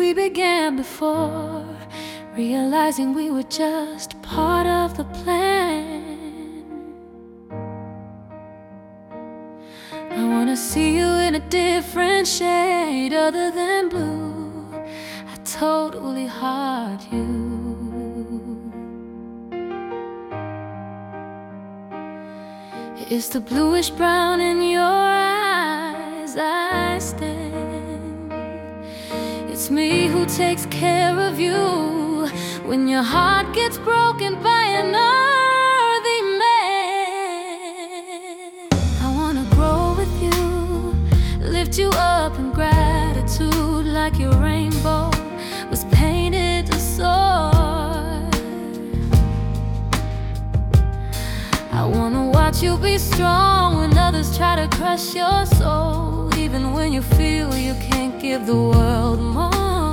we began before, realizing we were just part of the plan. I wanna see you in a different shade other than blue. I totally heart you. It's the bluish brown in your eyes I stand. It's me who takes care of you when your heart gets broken by another man. I wanna grow with you, lift you up in gratitude, like your rainbow was painted to soar. I wanna watch you be strong when others try to crush your soul, even when you feel you can't give the world more.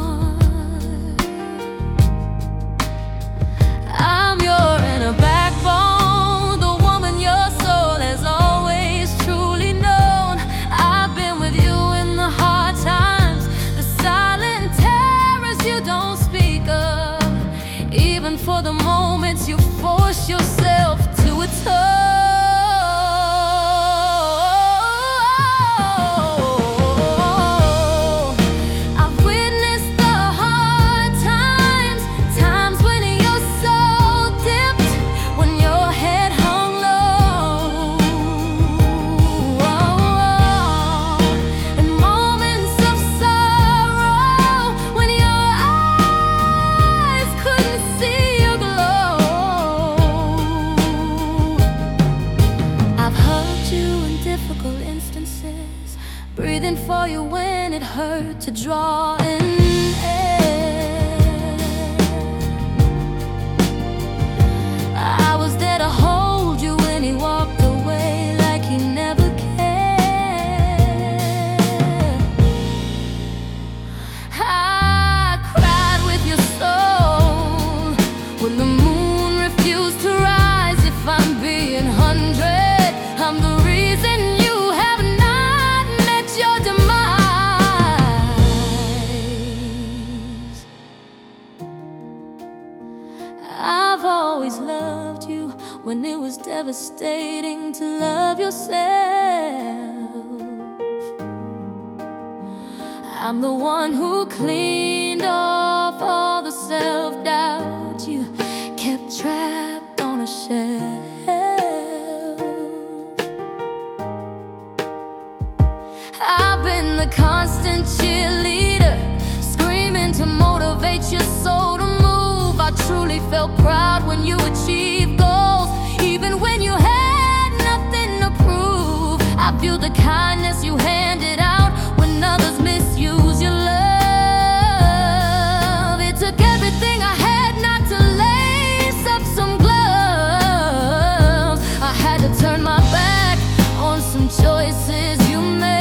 I'm your inner backbone, the woman your soul has always truly known. I've been with you in the hard times, the silent terrors you don't speak of, even for the moments you force yourself to atone. Breathing for you when it hurt to draw in air. I was there to hold you when he walked away like he never cared. I cried with your soul when the moon refused to rise. If I'm being 100, I'm the reason you have not met your demise. I've always loved you when it was devastating to love yourself. I'm the one who cleaned off all the self-doubt you kept trapped on a shelf. I've been the constant cheerleader, screaming to motivate your soul to move. I truly felt proud when you achieved goals, even when you had nothing to prove. I viewed the kindness you handed out when others misuse your love. It took everything I had not to lace up some gloves. I had to turn my back on some choices you made.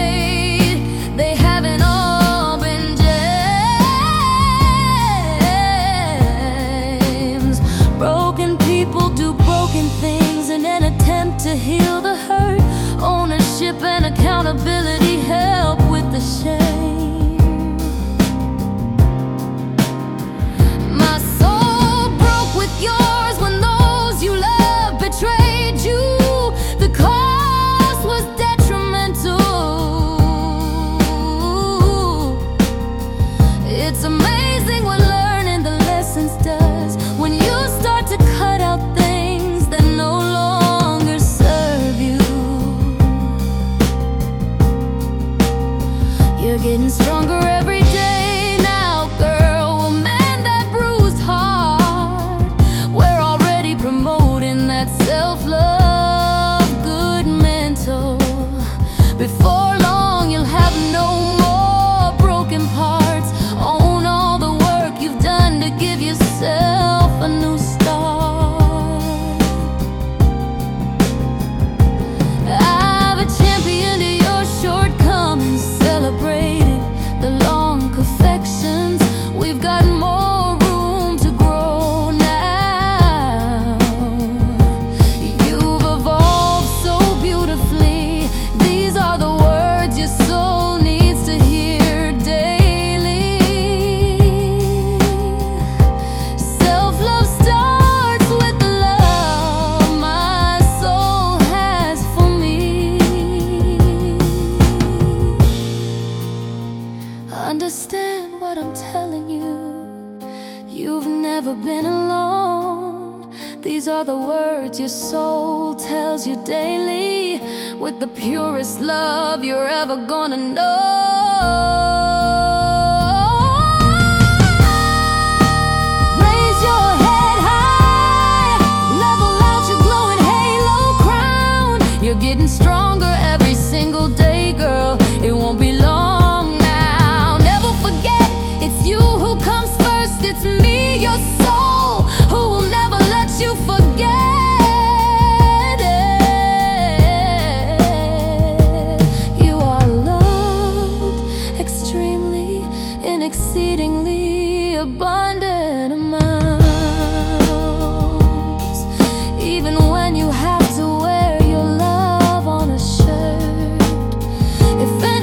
Things in an attempt to heal the hurt. Ownership and accountability help with the shame. My soul broke with yours when those you love betrayed you. The cost was detrimental. It's amazing what learning the lessons does when you start to cut out things that no longer serve you. You're getting stronger every day now, girl. We'll mend that bruised heart. We're already promoting that self-love, good mental. Before long, you'll have no more broken parts. Own what I'm telling you. You've never been alone. These are the words your soul tells you daily, with the purest love you're ever gonna know. Raise your head high, level out your glowing halo crown. You're getting stronger every single day, girl. It won't be long now. Never forget, it's you who comes first. It's me, your soul, who will never let you forget it. You are loved extremely in exceedingly abundant amounts. Even when you have to wear your love on a shirt, if